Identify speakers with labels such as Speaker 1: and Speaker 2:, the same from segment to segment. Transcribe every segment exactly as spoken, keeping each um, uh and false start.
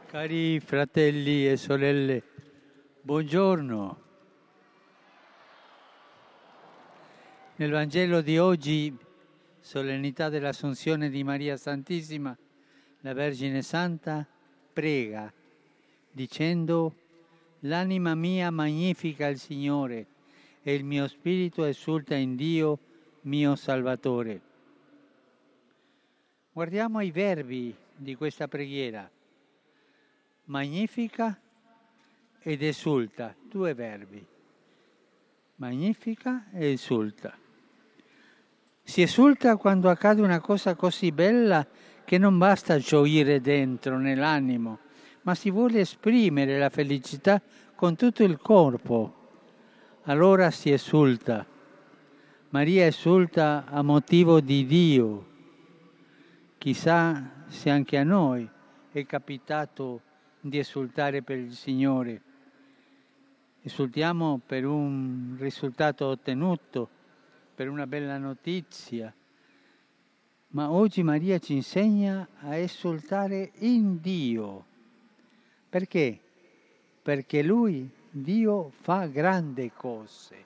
Speaker 1: Cari fratelli e sorelle, buongiorno. Nel Vangelo di oggi, solennità dell'Assunzione di Maria Santissima, la Vergine Santa prega dicendo: «L'anima mia magnifica il Signore e il mio spirito esulta in Dio, mio Salvatore». Guardiamo i verbi di questa preghiera. Magnifica ed esulta, due verbi. Magnifica e esulta. Si esulta quando accade una cosa così bella che non basta gioire dentro nell'animo, ma si vuole esprimere la felicità con tutto il corpo. Allora si esulta. Maria esulta a motivo di Dio. Chissà se anche a noi è capitato di esultare per il Signore. Esultiamo per un risultato ottenuto, per una bella notizia, ma oggi Maria ci insegna a esultare in Dio. Perché? Perché Lui, Dio, fa grandi cose.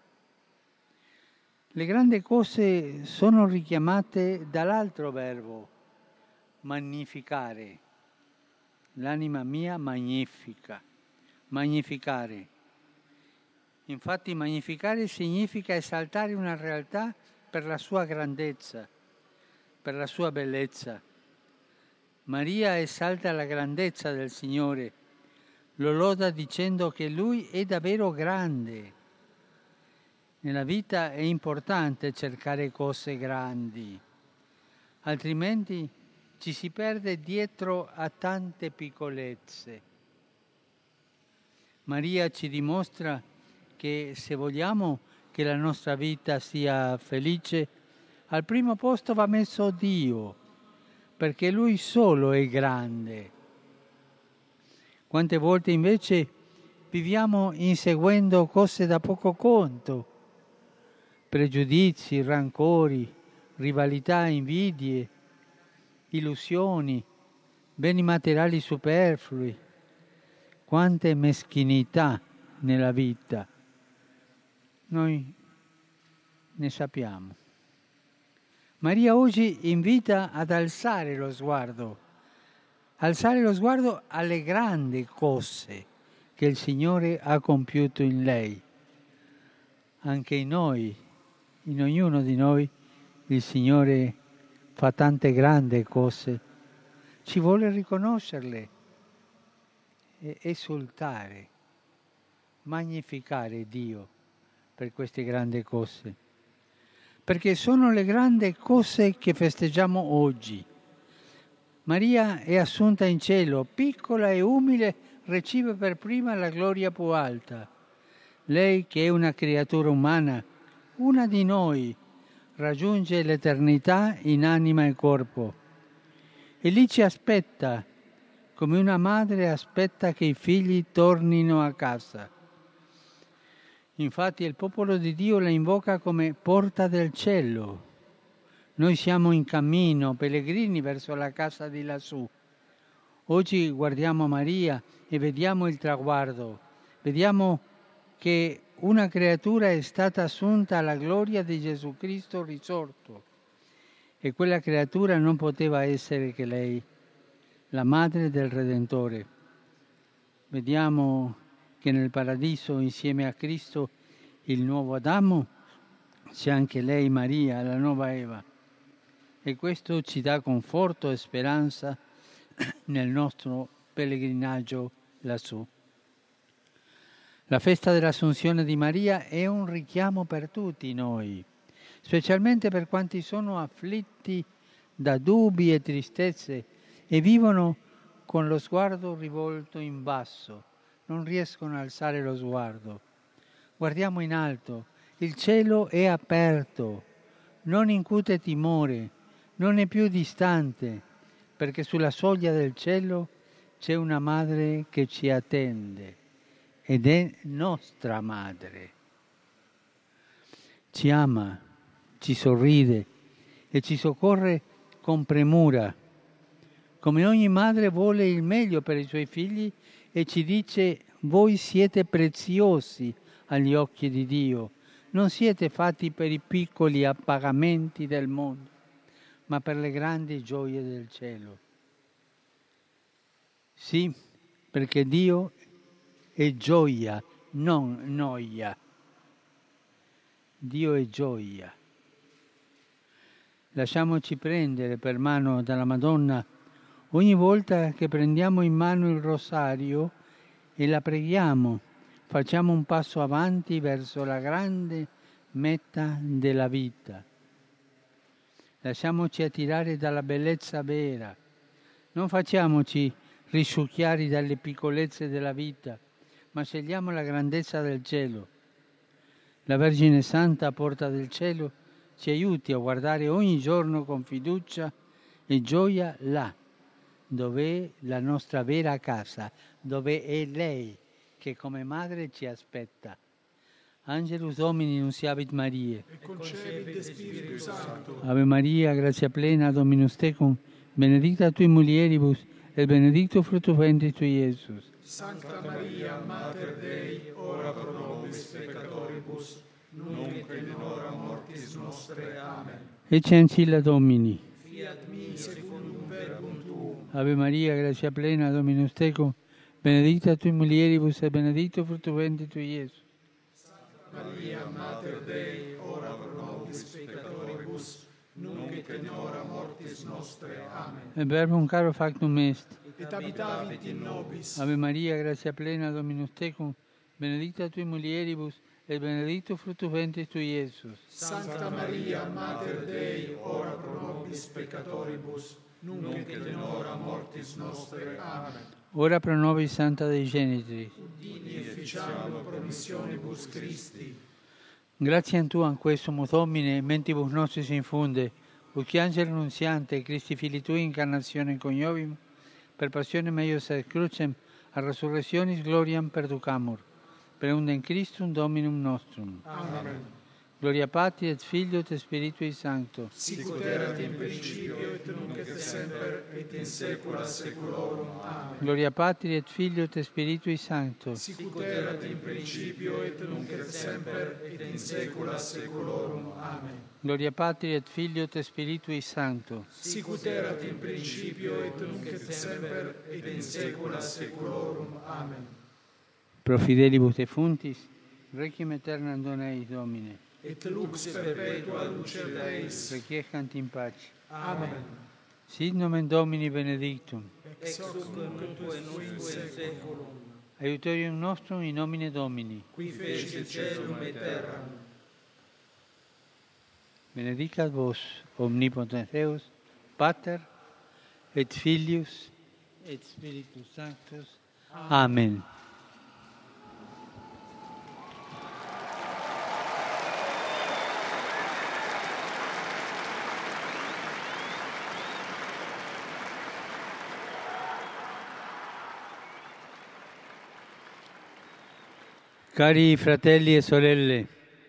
Speaker 1: Le grandi cose sono richiamate dall'altro verbo, magnificare. L'anima mia magnifica, magnificare. Infatti magnificare significa esaltare una realtà per la sua grandezza, per la sua bellezza. Maria esalta la grandezza del Signore, lo loda dicendo che Lui è davvero grande. Nella vita è importante cercare cose grandi, altrimenti ci si perde dietro a tante piccolezze. Maria ci dimostra che se vogliamo che la nostra vita sia felice, al primo posto va messo Dio, perché Lui solo è grande. Quante volte invece viviamo inseguendo cose da poco conto, pregiudizi, rancori, rivalità, invidie, illusioni, beni materiali superflui, quante meschinità nella vita. Noi ne sappiamo. Maria oggi invita ad alzare lo sguardo, alzare lo sguardo alle grandi cose che il Signore ha compiuto in lei. Anche in noi, in ognuno di noi, il Signore fa tante grandi cose. Ci vuole riconoscerle e esultare, magnificare Dio per queste grandi cose. Perché sono le grandi cose che festeggiamo oggi. Maria è assunta in cielo, piccola e umile, riceve per prima la gloria più alta. Lei, che è una creatura umana, una di noi, raggiunge l'eternità in anima e corpo. E lì ci aspetta, come una madre aspetta che i figli tornino a casa. Infatti il popolo di Dio la invoca come porta del cielo. Noi siamo in cammino, pellegrini verso la casa di lassù. Oggi guardiamo Maria e vediamo il traguardo. Vediamo che una creatura è stata assunta alla gloria di Gesù Cristo risorto. E quella creatura non poteva essere che lei, la madre del Redentore. Vediamo che nel paradiso, insieme a Cristo, il nuovo Adamo, c'è anche lei, Maria, la nuova Eva. E questo ci dà conforto e speranza nel nostro pellegrinaggio lassù. La festa dell'Assunzione di Maria è un richiamo per tutti noi, specialmente per quanti sono afflitti da dubbi e tristezze e vivono con lo sguardo rivolto in basso, non riescono a alzare lo sguardo. Guardiamo in alto, il cielo è aperto, non incute timore, non è più distante, perché sulla soglia del cielo c'è una madre che ci attende ed è nostra madre. Ci ama, ci sorride e ci soccorre con premura, come ogni madre vuole il meglio per i suoi figli e ci dice: voi siete preziosi agli occhi di Dio, non siete fatti per i piccoli appagamenti del mondo, ma per le grandi gioie del cielo. Sì, perché Dio è gioia, non noia. Dio è gioia. Lasciamoci prendere per mano dalla Madonna ogni volta che prendiamo in mano il rosario e la preghiamo, facciamo un passo avanti verso la grande meta della vita. Lasciamoci attirare dalla bellezza vera, non facciamoci risucchiare dalle piccolezze della vita, ma scegliamo la grandezza del cielo. La Vergine Santa, porta del cielo, ci aiuti a guardare ogni giorno con fiducia e gioia là, dove è la nostra vera casa, dove è lei che come madre ci aspetta. Angelus Domini nunciavit Mariae.
Speaker 2: E concepit Spiritus Sancto.
Speaker 1: Ave Maria, grazia plena, Dominus tecum, benedicta tui mulieribus, et benedictus fructus ventris tui, Iesus.
Speaker 2: Sancta Maria, Mater Dei, ora pro nobis peccatoribus, nunc et in hora mortis nostre. Amen.
Speaker 1: Ecce ancilla Domini.
Speaker 2: Fiat mi secundum verbum tuum.
Speaker 1: Ave Maria, grazia plena, Dominus tecum, benedicta tui mulieribus, et benedictus fructus ventris tui, Iesus.
Speaker 2: Maria, Mater Dei, ora pro nobis peccatoribus, nunc et in hora mortis nostre. Amen.
Speaker 1: Et verbum caro factum est.
Speaker 2: Et habitavit in nobis.
Speaker 1: Ave Maria, grazia plena, Dominus tecum, benedicta tui mulieribus, et benedictus fructus ventris tui, Iesus.
Speaker 2: Sancta Maria, Mater Dei, ora pro nobis peccatoribus, nunc et in hora mortis nostre. Amen.
Speaker 1: Ora pro nobis Santa Dei Genitris.
Speaker 2: Udini efficiamur promissionibus Christi.
Speaker 1: Grazie a Tu, an questo Domine, mentibus nostris infunde, ut angelo nunziante, Christi Fili Tui, incarnazione coniovim, per passione meius et crucem, a resurrectionis gloriam perducamur, per undem Christum Dominum nostrum.
Speaker 2: Amen.
Speaker 1: Gloria Patri et Filio et Spiritui Sancto.
Speaker 2: Sicut erat in principio et nunc et semper et in saecula saeculorum. Amen.
Speaker 1: Gloria Patri et Filio et Spiritui Sancto.
Speaker 2: Sicut erat in principio et nunc et semper et in saecula saeculorum. Amen.
Speaker 1: Gloria Patri et Filio et Spiritui Sancto.
Speaker 2: Sicut erat in principio et nunc et semper et in saecula saeculorum. Amen.
Speaker 1: Pro fidelibus defunctis, requiem aeternam dona eis Domine.
Speaker 2: Et lux perpetua luce Deis.
Speaker 1: Requiescant in pace.
Speaker 2: Amen.
Speaker 1: Sit nomen Domini benedictum.
Speaker 2: Ex hoc nunc et in saeculum.
Speaker 1: Aiutorium nostrum in nomine Domini.
Speaker 2: Qui fecit caelum et terram.
Speaker 1: Benedicat vos, omnipotens Deus, Pater, et Filius, et Spiritus Sanctus. Amen. Cari fratelli e sorelle,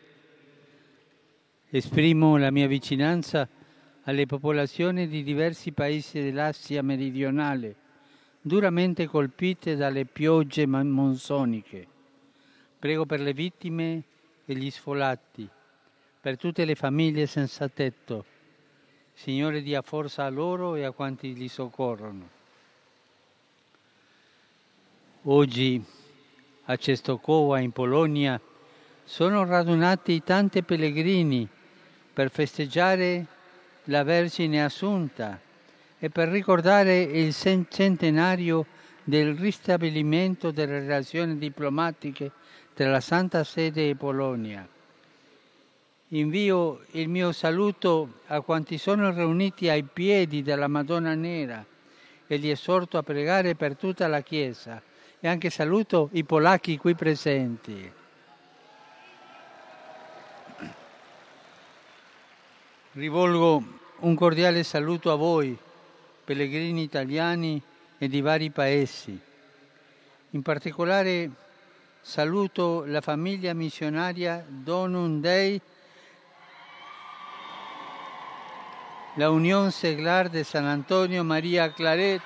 Speaker 1: esprimo la mia vicinanza alle popolazioni di diversi paesi dell'Asia meridionale, duramente colpite dalle piogge monsoniche. Prego per le vittime e gli sfollati, per tutte le famiglie senza tetto. Signore, dia forza a loro e a quanti li soccorrono. Oggi, a Częstochowa, in Polonia, sono radunati tanti pellegrini per festeggiare la Vergine Assunta e per ricordare il centenario del ristabilimento delle relazioni diplomatiche tra la Santa Sede e Polonia. Invio il mio saluto a quanti sono riuniti ai piedi della Madonna Nera e li esorto a pregare per tutta la Chiesa. E anche saluto i polacchi qui presenti. Rivolgo un cordiale saluto a voi, pellegrini italiani e di vari paesi. In particolare saluto la famiglia missionaria Donum Dei la Unión Seglar de San Antonio María Claret,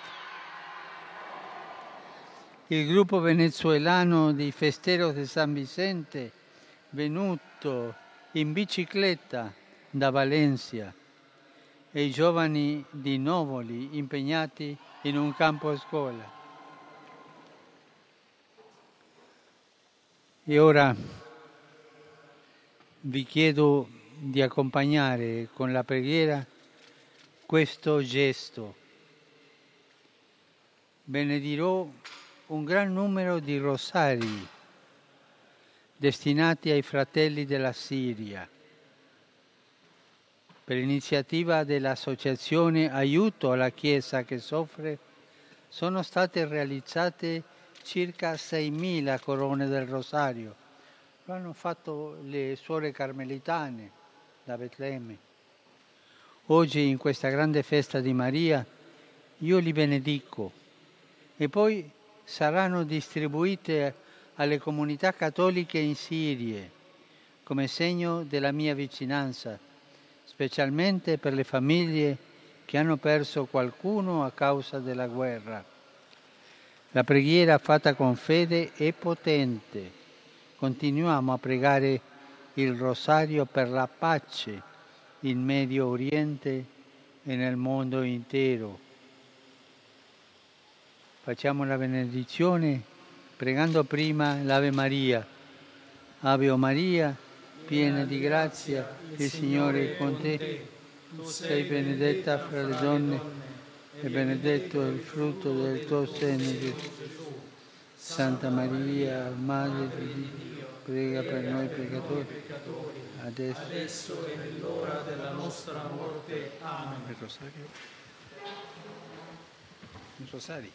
Speaker 1: il gruppo venezuelano di Festeros de San Vicente, venuto in bicicletta da Valencia, e i giovani di Novoli impegnati in un campo a scuola. E ora vi chiedo di accompagnare con la preghiera questo gesto. Benedirò un gran numero di rosari destinati ai fratelli della Siria. Per iniziativa dell'Associazione Aiuto alla Chiesa che soffre, sono state realizzate circa seimila corone del rosario. Lo hanno fatto le suore carmelitane da Betlemme. Oggi, in questa grande festa di Maria, io li benedico e poi saranno distribuite alle comunità cattoliche in Siria come segno della mia vicinanza, specialmente per le famiglie che hanno perso qualcuno a causa della guerra. La preghiera fatta con fede è potente. Continuiamo a pregare il rosario per la pace in Medio Oriente e nel mondo intero. Facciamo la benedizione pregando prima l'Ave Maria. Ave Maria, piena di grazia, il Signore è con te. Tu sei benedetta fra le donne e benedetto è il frutto del tuo seno, Gesù. Santa Maria, Madre di Dio, prega per noi peccatori, adesso,
Speaker 2: adesso e nell'ora della nostra morte. Amen.
Speaker 1: Il rosario. Il rosario.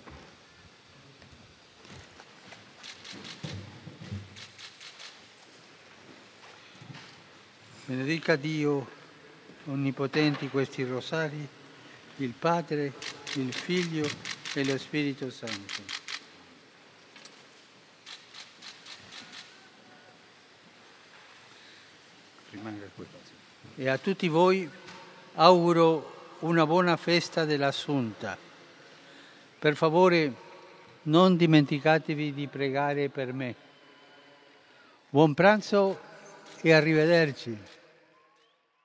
Speaker 1: Benedica Dio Onnipotenti questi rosari, il Padre, il Figlio e lo Spirito Santo. Rimanga qui. E a tutti voi auguro una buona festa dell'Assunta. Per favore, non dimenticatevi di pregare per me. Buon pranzo e arrivederci.